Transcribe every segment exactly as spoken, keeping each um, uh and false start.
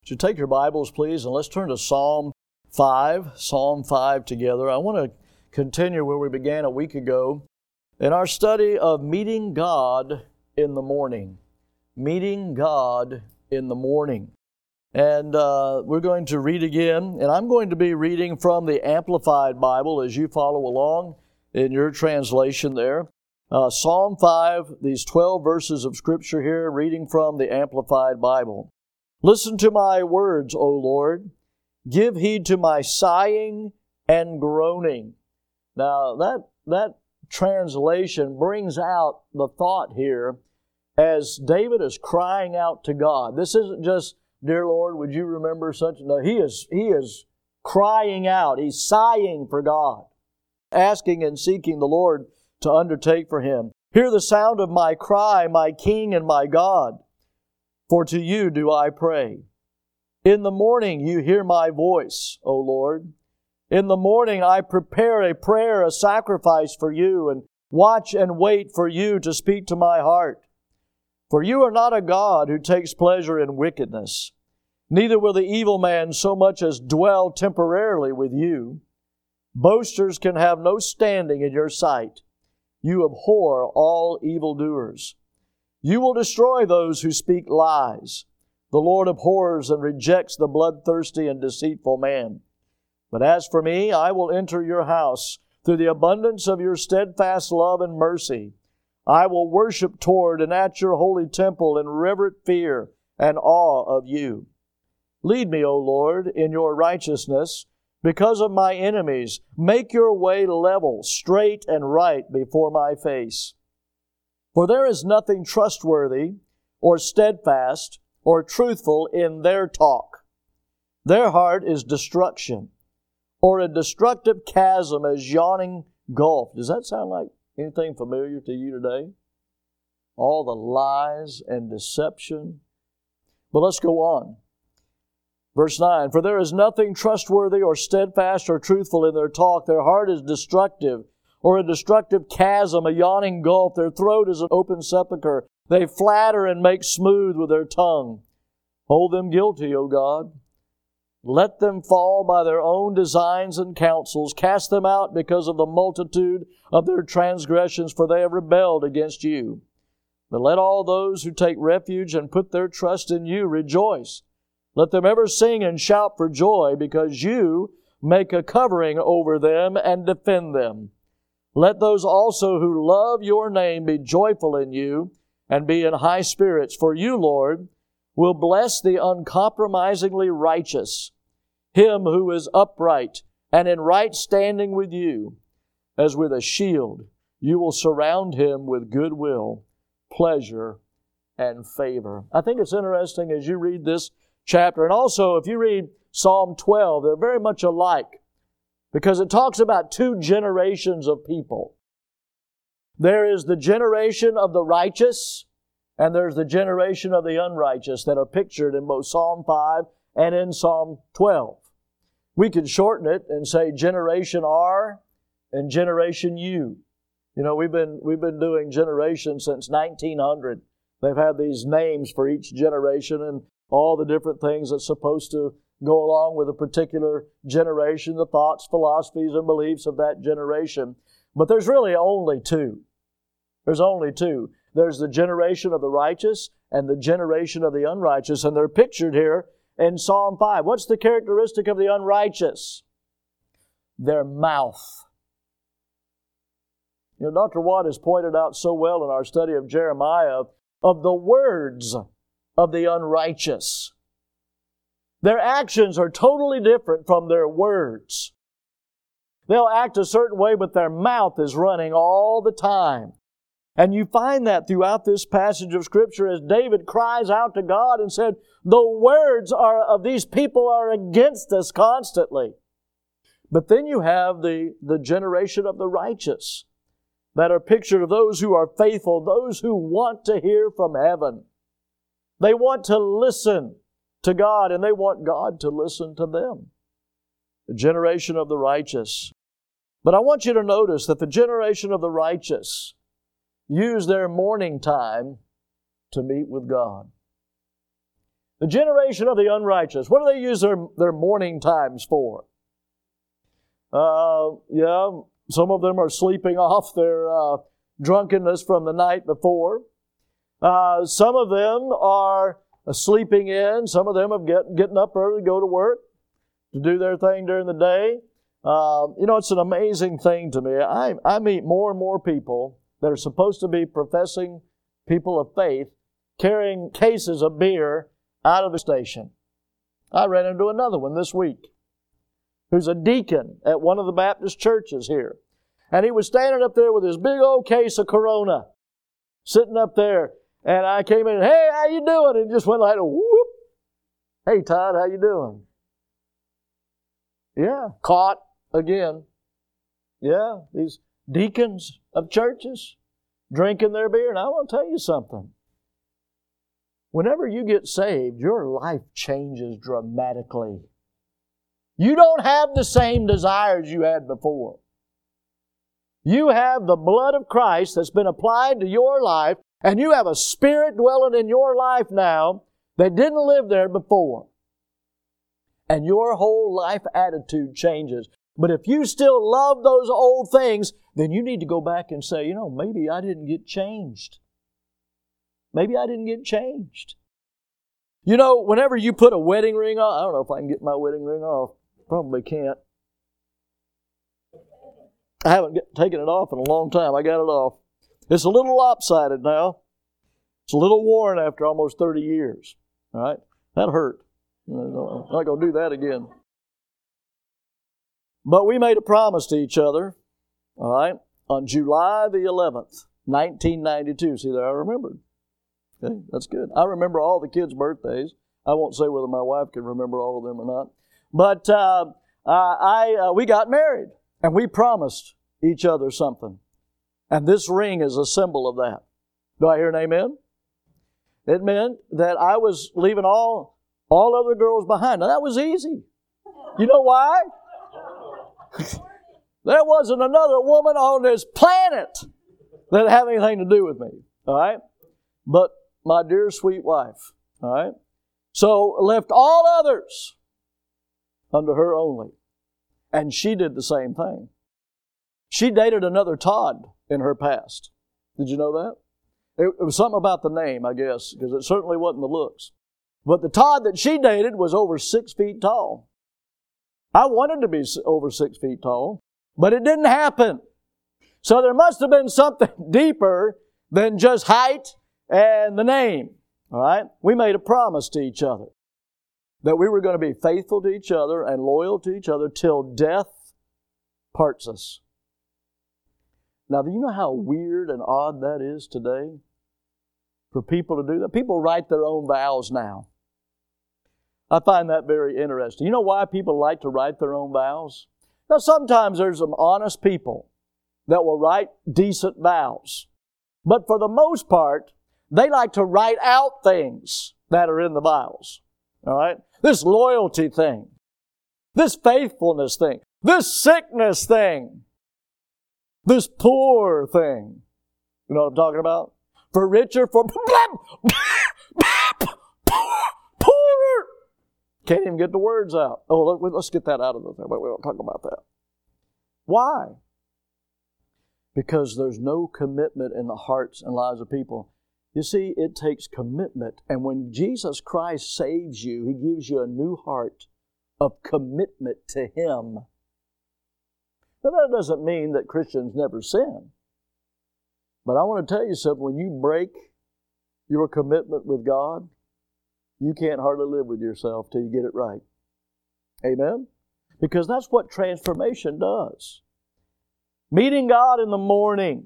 So take your Bibles, please, and let's turn to Psalm five, Psalm five together. I want to continue where we began a week ago in our study of meeting God in the morning. Meeting God in the morning. And uh, we're going to read again, and I'm going to be reading from the Amplified Bible as you follow along in your translation there. Uh, Psalm five, these twelve verses of Scripture here, reading from the Amplified Bible. Listen to my words, O Lord. Give heed to my sighing and groaning. Now, that, that translation brings out the thought here as David is crying out to God. This isn't just, dear Lord, would you remember such? No, he is, he is crying out. He's sighing for God, asking and seeking the Lord to undertake for him. Hear the sound of my cry, my King and my God, for to you do I pray. In the morning you hear my voice, O Lord. In the morning I prepare a prayer, a sacrifice for you, and watch and wait for you to speak to my heart. For you are not a God who takes pleasure in wickedness, neither will the evil man so much as dwell temporarily with you. Boasters can have no standing in your sight. You abhor all evildoers. You will destroy those who speak lies. The Lord abhors and rejects the bloodthirsty and deceitful man. But as for me, I will enter your house through the abundance of your steadfast love and mercy. I will worship toward and at your holy temple in reverent fear and awe of you. Lead me, O Lord, in your righteousness, because of my enemies. Make your way level, straight, and right before my face. For there is nothing trustworthy or steadfast or truthful in their talk. Their heart is destruction, or a destructive chasm as yawning gulf. Does that sound like anything familiar to you today? All the lies and deception. But let's go on. Verse nine, for there is nothing trustworthy or steadfast or truthful in their talk. Their heart is destructive, or a destructive chasm, a yawning gulf. Their throat is an open sepulchre. They flatter and make smooth with their tongue. Hold them guilty, O God. Let them fall by their own designs and counsels. Cast them out because of the multitude of their transgressions, for they have rebelled against you. But let all those who take refuge and put their trust in you rejoice. Let them ever sing and shout for joy, because you make a covering over them and defend them. Let those also who love your name be joyful in you and be in high spirits. For you, Lord, will bless the uncompromisingly righteous, him who is upright and in right standing with you. As with a shield, you will surround him with goodwill, pleasure, and favor. I think it's interesting as you read this chapter, and also if you read Psalm twelve, they're very much alike, because it talks about two generations of people. There is the generation of the righteous, and there's the generation of the unrighteous that are pictured in both Psalm five and in Psalm twelve. We could shorten it and say Generation R and Generation U. You know, we've been we've been doing generations since nineteen hundred. They've had these names for each generation and all the different things that's supposed to go along with a particular generation, the thoughts, philosophies, and beliefs of that generation. But there's really only two. There's only two. There's the generation of the righteous and the generation of the unrighteous, and they're pictured here in Psalm five. What's the characteristic of the unrighteous? Their mouth. You know, Doctor Watt has pointed out so well in our study of Jeremiah of the words of the unrighteous. Their actions are totally different from their words. They'll act a certain way, but their mouth is running all the time. And you find that throughout this passage of Scripture as David cries out to God and said, the words are, of these people are against us constantly. But then you have the, the generation of the righteous that are pictured of those who are faithful, those who want to hear from heaven. They want to listen to God, and they want God to listen to them. The generation of the righteous. But I want you to notice that the generation of the righteous use their morning time to meet with God. The generation of the unrighteous. What do they use their, their morning times for? Uh, yeah, some of them are sleeping off their uh, drunkenness from the night before. Uh, some of them are sleeping in. Some of them are get, getting up early to go to work, to do their thing during the day. Uh, you know, it's an amazing thing to me. I, I meet more and more people that are supposed to be professing people of faith carrying cases of beer out of the station. I ran into another one this week who's a deacon at one of the Baptist churches here. And he was standing up there with his big old case of Corona, sitting up there. And I came in, hey, how you doing? And it just went like a whoop. Hey, Todd, how you doing? Yeah, caught again. Yeah, these deacons of churches drinking their beer. And I want to tell you something. Whenever you get saved, your life changes dramatically. You don't have the same desires you had before. You have the blood of Christ that's been applied to your life, and you have a spirit dwelling in your life now that didn't live there before. And your whole life attitude changes. But if you still love those old things, then you need to go back and say, you know, maybe I didn't get changed. Maybe I didn't get changed. You know, whenever you put a wedding ring on, I don't know if I can get my wedding ring off. Probably can't. I haven't get, taken it off in a long time. I got it off. It's a little lopsided now. It's a little worn after almost thirty years. All right? That hurt. I'm not going to do that again. But we made a promise to each other, all right, on July the eleventh, nineteen ninety-two. See there, I remembered. Okay, that's good. I remember all the kids' birthdays. I won't say whether my wife can remember all of them or not. But uh, I, uh, we got married, and we promised each other something. And this ring is a symbol of that. Do I hear an amen? It meant that I was leaving all, all other girls behind. Now, that was easy. You know why? There wasn't another woman on this planet that had anything to do with me. All right? But my dear sweet wife. All right? So left all others unto her only. And she did the same thing. She dated another Todd in her past. Did you know that? It, it was something about the name, I guess, because it certainly wasn't the looks. But the Todd that she dated was over six feet tall. I wanted to be over six feet tall, but it didn't happen. So there must have been something deeper than just height and the name. All right? We made a promise to each other that we were going to be faithful to each other and loyal to each other till death parts us. Now, do you know how weird and odd that is today? For people to do that? People write their own vows now. I find that very interesting. You know why people like to write their own vows? Now, sometimes there's some honest people that will write decent vows. But for the most part, they like to write out things that are in the vows. All right? This loyalty thing. This faithfulness thing. This sickness thing. This poor thing. You know what I'm talking about? For richer, for poorer. Can't even get the words out. Oh, let's get that out of the thing. We don't talk about that. Why? Because there's no commitment in the hearts and lives of people. You see, it takes commitment. And when Jesus Christ saves you, He gives you a new heart of commitment to Him. Now, that doesn't mean that Christians never sin. But I want to tell you something. When you break your commitment with God, you can't hardly live with yourself till you get it right. Amen? Because that's what transformation does. Meeting God in the morning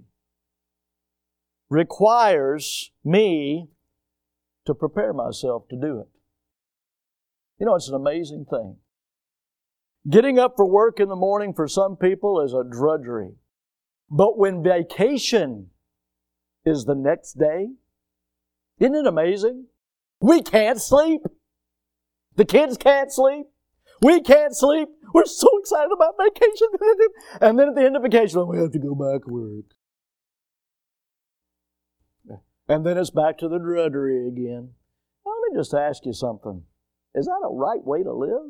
requires me to prepare myself to do it. You know, it's an amazing thing. Getting up for work in the morning for some people is a drudgery. But when vacation is the next day, isn't it amazing? We can't sleep. The kids can't sleep. We can't sleep. We're so excited about vacation. And then at the end of vacation, we have to go back to work. And then it's back to the drudgery again. Now, let me just ask you something. Is that a right way to live?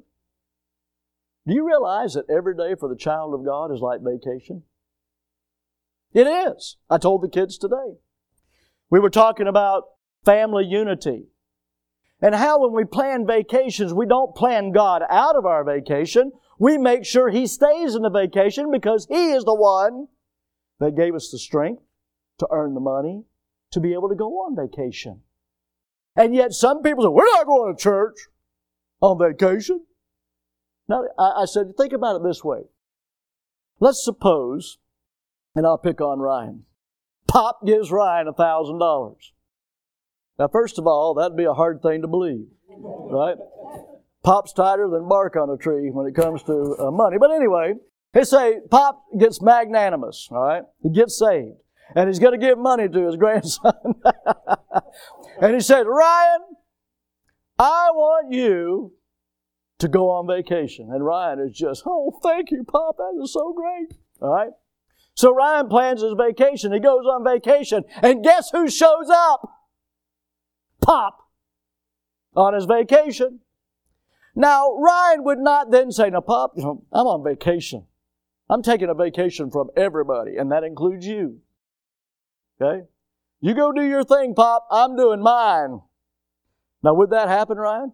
Do you realize that every day for the child of God is like vacation? It is. I told the kids today. We were talking about family unity and how when we plan vacations, we don't plan God out of our vacation. We make sure He stays in the vacation because He is the one that gave us the strength to earn the money to be able to go on vacation. And yet some people say, we're not going to church on vacation. Now, I, I said, think about it this way. Let's suppose, and I'll pick on Ryan, Pop gives Ryan a thousand dollars. Now, first of all, that'd be a hard thing to believe, right? Pop's tighter than bark on a tree when it comes to uh, money. But anyway, they say Pop gets magnanimous, all right? He gets saved. And he's going to give money to his grandson. And he said, Ryan, I want you to go on vacation. And Ryan is just, oh, thank you, Pop. That is so great. All right? So Ryan plans his vacation. He goes on vacation. And guess who shows up? Pop. On his vacation. Now, Ryan would not then say, now, Pop, you know, I'm on vacation. I'm taking a vacation from everybody, and that includes you. Okay? You go do your thing, Pop. I'm doing mine. Now, would that happen, Ryan?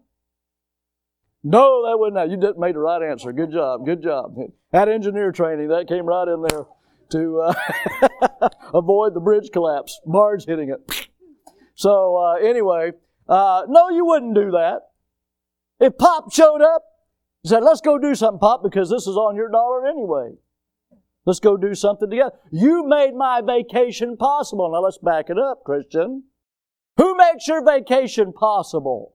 No, that wouldn't happen. You did made the right answer. Good job. Good job. At engineer training, that came right in there to uh, avoid the bridge collapse. Barge hitting it. So, uh, anyway, uh, no, you wouldn't do that. If Pop showed up, he said, let's go do something, Pop, because this is on your dollar anyway. Let's go do something together. You made my vacation possible. Now let's back it up, Christian. Who makes your vacation possible?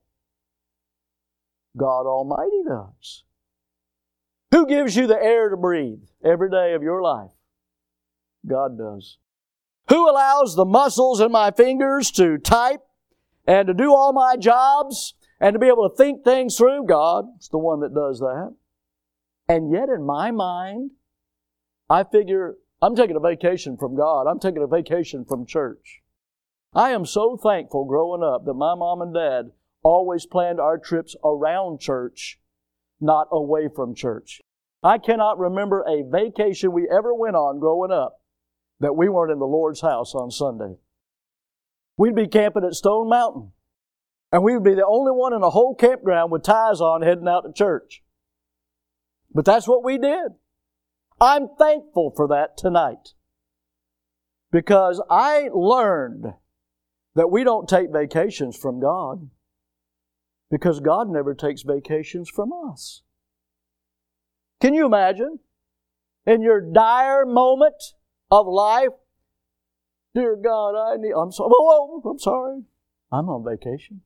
God Almighty does. Who gives you the air to breathe every day of your life? God does. Who allows the muscles in my fingers to type and to do all my jobs and to be able to think things through? God is the one that does that. And yet in my mind, I figure I'm taking a vacation from God. I'm taking a vacation from church. I am so thankful growing up that my mom and dad always planned our trips around church, not away from church. I cannot remember a vacation we ever went on growing up that we weren't in the Lord's house on Sunday. We'd be camping at Stone Mountain, and we would be the only one in the whole campground with ties on heading out to church. But that's what we did. I'm thankful for that tonight because I learned that we don't take vacations from God because God never takes vacations from us. Can you imagine? In your dire moment of life, dear God, I need, I'm sorry, whoa, whoa, I'm sorry. I'm on vacation.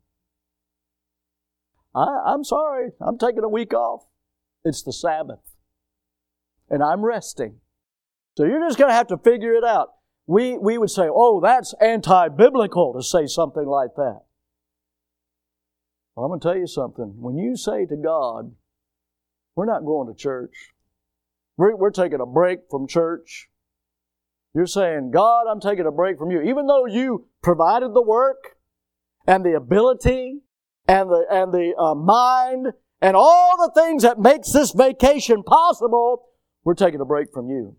I, I'm sorry. I'm taking a week off. It's the Sabbath. And I'm resting. So you're just going to have to figure it out. We, we would say, oh, that's anti-biblical to say something like that. Well, I'm going to tell you something. When you say to God, we're not going to church. We're, we're taking a break from church. You're saying, God, I'm taking a break from you. Even though you provided the work and the ability and the, and the uh, mind and all the things that makes this vacation possible, we're taking a break from you.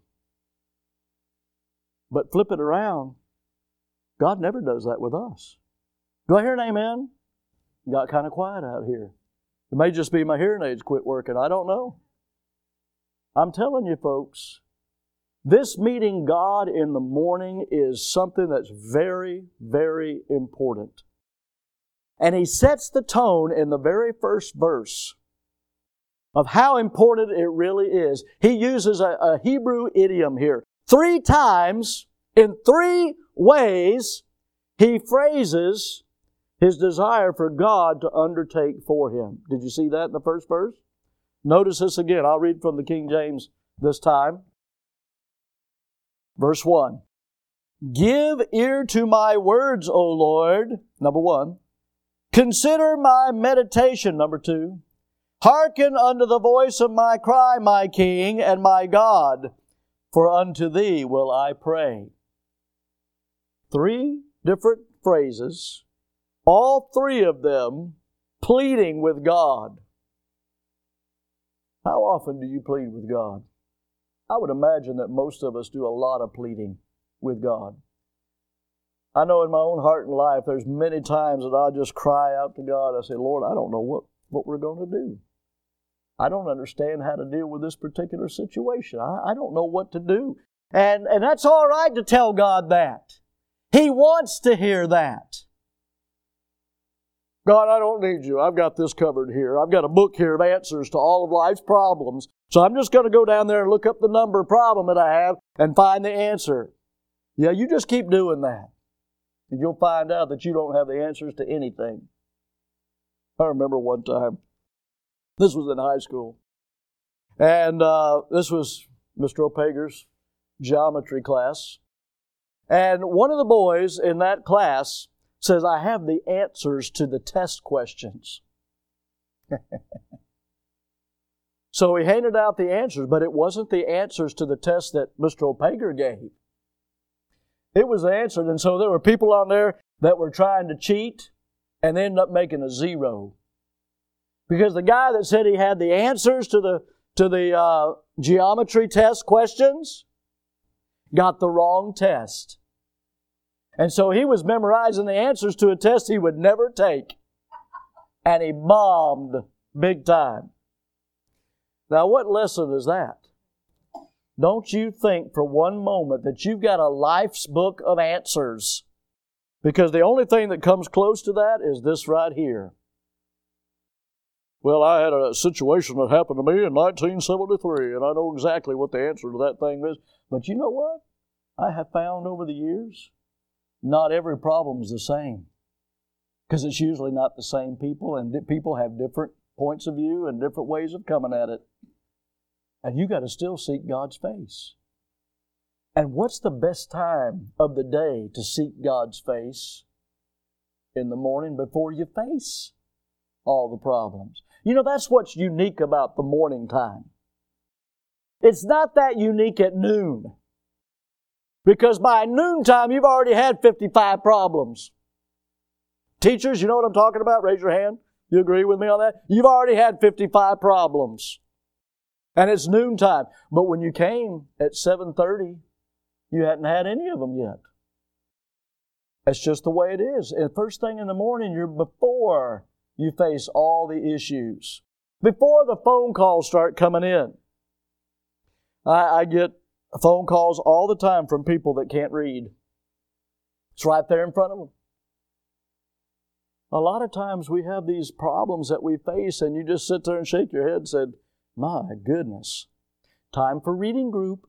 But flip it around. God never does that with us. Do I hear an amen? Got kind of quiet out here. It may just be my hearing aids quit working. I don't know. I'm telling you, folks, this meeting God in the morning is something that's very, very important. And He sets the tone in the very first verse of how important it really is. He uses a, a Hebrew idiom here. Three times, in three ways, He phrases His desire for God to undertake for Him. Did you see that in the first verse? Notice this again. I'll read from the King James this time. Verse one. Give ear to my words, O Lord, number one. Consider my meditation, number two. Hearken unto the voice of my cry, my King and my God, for unto Thee will I pray. Three different phrases, All three of them pleading with God. How often do you plead with God? I would imagine that most of us do a lot of pleading with God. I know in my own heart and life, there's many times that I just cry out to God. I say, Lord, I don't know what, what we're going to do. I don't understand how to deal with this particular situation. I, I don't know what to do. And, and that's all right to tell God that. He wants to hear that. God, I don't need you. I've got this covered here. I've got a book here of answers to all of life's problems. So I'm just going to go down there and look up the number problem that I have and find the answer. Yeah, you just keep doing that. And you'll find out that you don't have the answers to anything. I remember one time, this was in high school, and uh, this was Mister Opager's geometry class. And one of the boys in that class says, I have the answers to the test questions. So he handed out the answers, but it wasn't the answers to the test that Mister Opager gave. It was answered, and so there were people on there that were trying to cheat and they ended up making a zero. Because the guy that said he had the answers to the, to the uh, geometry test questions got the wrong test. And so he was memorizing the answers to a test he would never take. And he bombed big time. Now, what lesson is that? Don't you think for one moment that you've got a life's book of answers. Because the only thing that comes close to that is this right here. Well, I had a situation that happened to me in nineteen seventy-three, and I know exactly what the answer to that thing is. But you know what? I have found over the years, not every problem is the same. Because it's usually not the same people, and people have different points of view and different ways of coming at it. And you got to still seek God's face. And what's the best time of the day to seek God's face? In the morning before you face all the problems. You know, that's what's unique about the morning time. It's not that unique at noon. Because by noontime, you've already had fifty-five problems. Teachers, you know what I'm talking about? Raise your hand. You agree with me on that? You've already had fifty-five problems. And it's noontime. But when you came at seven thirty, you hadn't had any of them yet. That's just the way it is. And first thing in the morning, you're before you face all the issues. Before the phone calls start coming in. I, I get phone calls all the time from people that can't read. It's right there in front of them. A lot of times we have these problems that we face and you just sit there and shake your head and say, my goodness, time for reading group.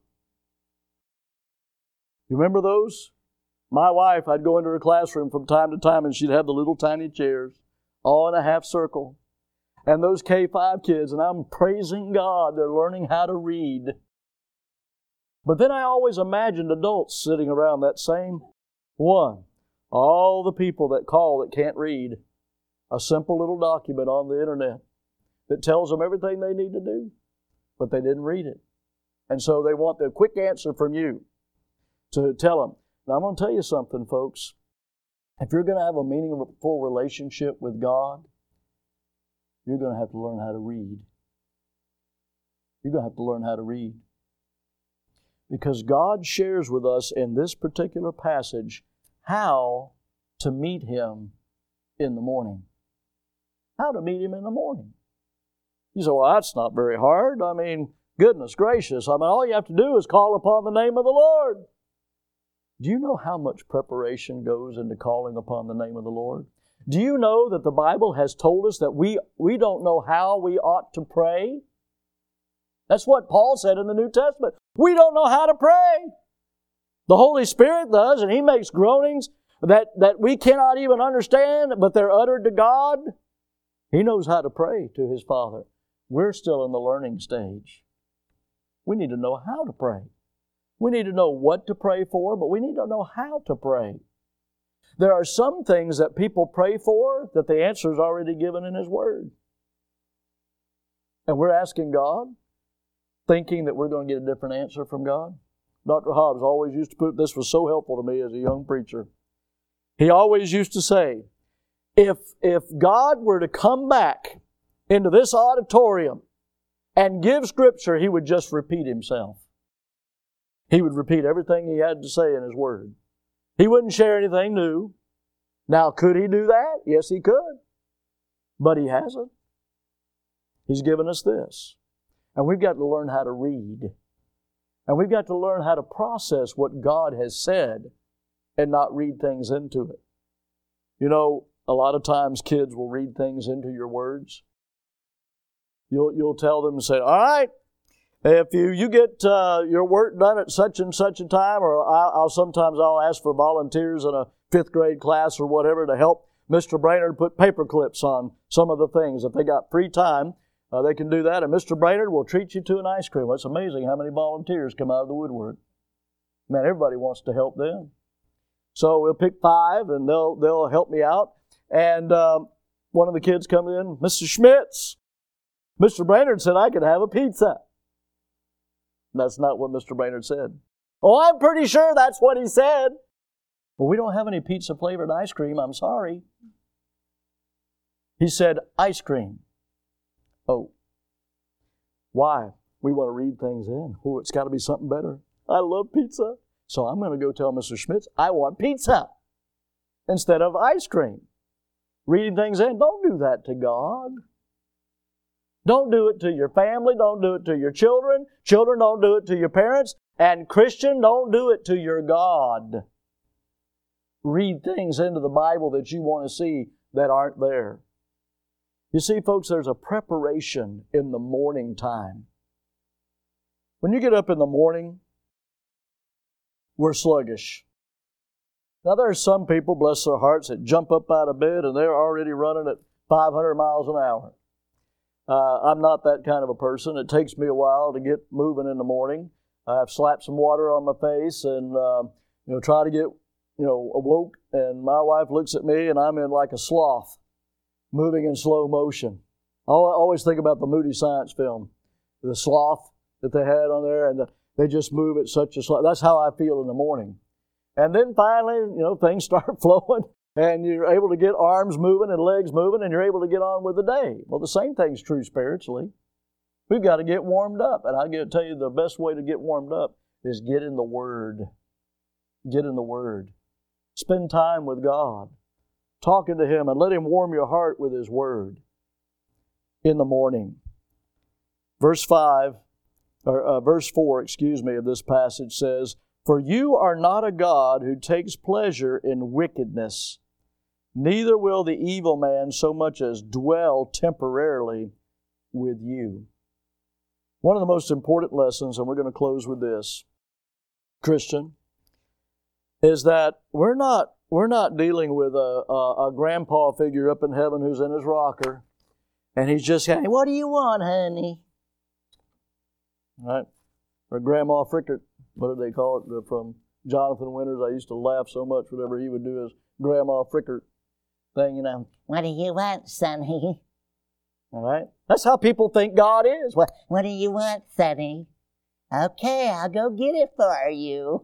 You remember those? My wife, I'd go into her classroom from time to time and she'd have the little tiny chairs, all in a half circle. And those K five kids, and I'm praising God, they're learning how to read. But then I always imagined adults sitting around that same one. All the people that call that can't read. A simple little document on the internet that tells them everything they need to do. But they didn't read it. And so they want the quick answer from you to tell them. Now I'm going to tell you something, folks. If you're going to have a meaningful relationship with God, you're going to have to learn how to read. You're going to have to learn how to read. Because God shares with us in this particular passage how to meet Him in the morning. How to meet Him in the morning. You say, well, that's not very hard. I mean, goodness gracious. I mean, all you have to do is call upon the name of the Lord. Do you know how much preparation goes into calling upon the name of the Lord? Do you know that the Bible has told us that we, we don't know how we ought to pray? That's what Paul said in the New Testament. We don't know how to pray. The Holy Spirit does, and He makes groanings that, that we cannot even understand, but they're uttered to God. He knows how to pray to His Father. We're still in the learning stage. We need to know how to pray. We need to know what to pray for, but we need to know how to pray. There are some things that people pray for that the answer is already given in His Word. And we're asking God, thinking that we're going to get a different answer from God. Doctor Hobbs always used to put, this was so helpful to me as a young preacher. He always used to say, If, if God were to come back into this auditorium and give Scripture, He would just repeat Himself. He would repeat everything He had to say in His Word. He wouldn't share anything new. Now, could He do that? Yes, He could. But He hasn't. He's given us this. And we've got to learn how to read. And we've got to learn how to process what God has said and not read things into it. You know, a lot of times kids will read things into your words. You'll, you'll tell them and say, all right, if you, you get uh, your work done at such and such a time, or I'll, I'll sometimes I'll ask for volunteers in a fifth grade class or whatever to help Mister Brainerd put paper clips on some of the things. If they got free time, uh, they can do that. And Mister Brainerd will treat you to an ice cream. Well, it's amazing how many volunteers come out of the woodwork. Man, everybody wants to help them. So we'll pick five, and they'll they'll help me out. And um, one of the kids comes in, Mister Schmitz, Mister Brainerd said I could have a pizza. That's not what Mister Brainerd said. Oh, I'm pretty sure that's what he said. Well, we don't have any pizza-flavored ice cream. I'm sorry. He said ice cream. Oh. Why? We want to read things in. Oh, it's got to be something better. I love pizza. So I'm going to go tell Mister Schmitz, I want pizza instead of ice cream. Reading things in. Don't do that to God. Don't do it to your family. Don't do it to your children. Children, don't do it to your parents. And Christian, don't do it to your God. Read things into the Bible that you want to see that aren't there. You see, folks, there's a preparation in the morning time. When you get up in the morning, we're sluggish. Now, there are some people, bless their hearts, that jump up out of bed and they're already running at five hundred miles an hour. Uh, I'm not that kind of a person. It takes me a while to get moving in the morning. I've slapped some water on my face and uh, you know try to get you know awoke. And my wife looks at me and I'm in like a sloth, moving in slow motion. I always think about the Moody Science film, the sloth that they had on there, and the, they just move at such a slow. That's how I feel in the morning. And then finally, you know, things start flowing. And you're able to get arms moving and legs moving, and you're able to get on with the day. Well, the same thing's true spiritually. We've got to get warmed up. And I'll tell you the best way to get warmed up is get in the Word. Get in the Word. Spend time with God. Talking to Him and let Him warm your heart with His Word in the morning. Verse five, or uh, verse four, excuse me, of this passage says, "For you are not a God who takes pleasure in wickedness, neither will the evil man so much as dwell temporarily with you." One of the most important lessons, and we're going to close with this, Christian, is that we're not we're not dealing with a, a, a grandpa figure up in heaven who's in his rocker, and he's just saying, "What do you want, honey?" Right? Or Grandma Frickert. What do they call it from Jonathan Winters? I used to laugh so much whenever he would do his Grandma Frickert thing, you know. "What do you want, sonny?" All right? That's how people think God is. What, what do you want, sonny? "Okay, I'll go get it for you."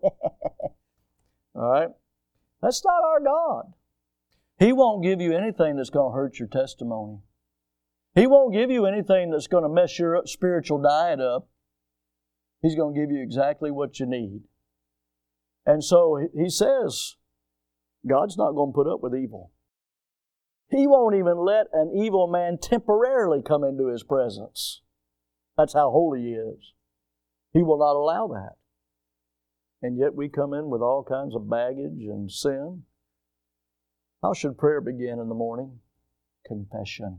All right? That's not our God. He won't give you anything that's going to hurt your testimony. He won't give you anything that's going to mess your spiritual diet up. He's going to give you exactly what you need. And so He says, God's not going to put up with evil. He won't even let an evil man temporarily come into His presence. That's how holy He is. He will not allow that. And yet we come in with all kinds of baggage and sin. How should prayer begin in the morning? Confession.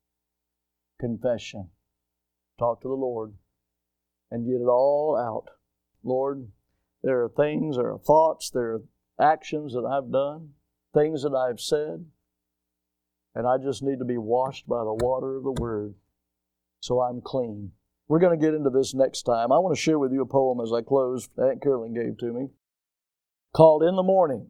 Confession. Talk to the Lord and get it all out. Lord, there are things, there are thoughts, there are actions that I've done, things that I've said, and I just need to be washed by the water of the Word so I'm clean. We're going to get into this next time. I want to share with you a poem as I close that Aunt Carolyn gave to me called "In the Morning."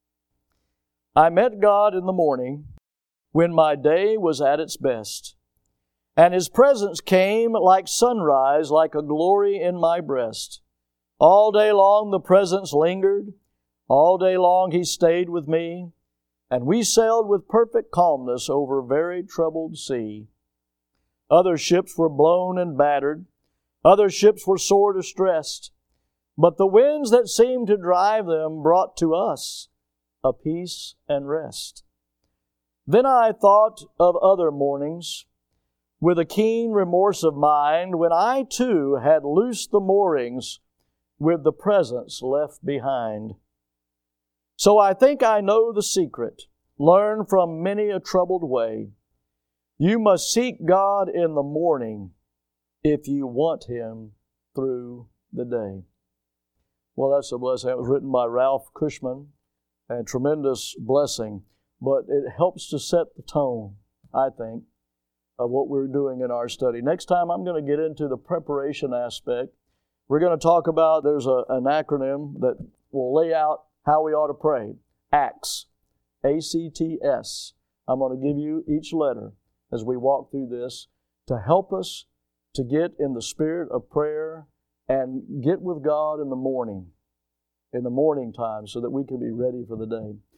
I met God in the morning when my day was at its best, and His presence came like sunrise, like a glory in my breast. All day long the presence lingered. All day long He stayed with me. and we sailed with perfect calmness over a very troubled sea. Other ships were blown and battered. Other ships were sore distressed. But the winds that seemed to drive them brought to us a peace and rest. Then I thought of other mornings, with a keen remorse of mind, when I too had loosed the moorings with the presence left behind. So I think I know the secret, learned from many a troubled way. You must seek God in the morning if you want Him through the day. Well, that's a blessing. That was written by Ralph Cushman, a tremendous blessing. But it helps to set the tone, I think, of what we're doing in our study. Next time, I'm going to get into the preparation aspect. We're going to talk about, there's a, an acronym that will lay out how we ought to pray. ACTS, A C T S. I'm going to give you each letter as we walk through this to help us to get in the spirit of prayer and get with God in the morning, in the morning time, so that we can be ready for the day.